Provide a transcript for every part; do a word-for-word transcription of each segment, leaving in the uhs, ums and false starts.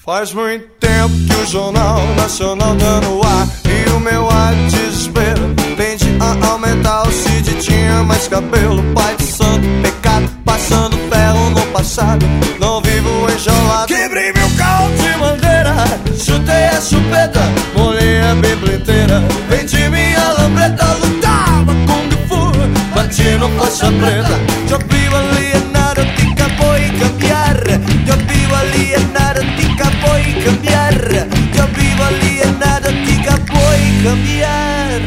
Faz muito tempo que o Jornal Nacional tá no ar e o meu ar de desespero tende a aumentar. O Cid tinha mais cabelo, pai de santo pecado, passando ferro no passado, não vivo enjaulado. Quebrei meu carro de madeira, chutei a chupeta, molhei a Bíblia inteira, vendi minha lambreta, lutava Kung Fu, bati no faixa preta. Eu vivo alienado, te acabou e cambiar. Eu vivo alienado, te acabou e cambiar. Eu vivo alienado, te acabou e cambiar.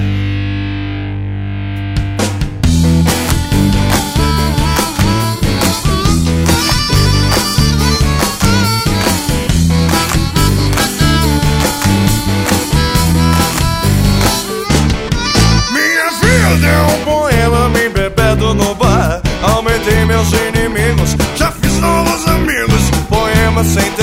Minha vida é um poema bem bebedo no bar. Aumentei meus inimigos, já fiz novos amigos. Poema sem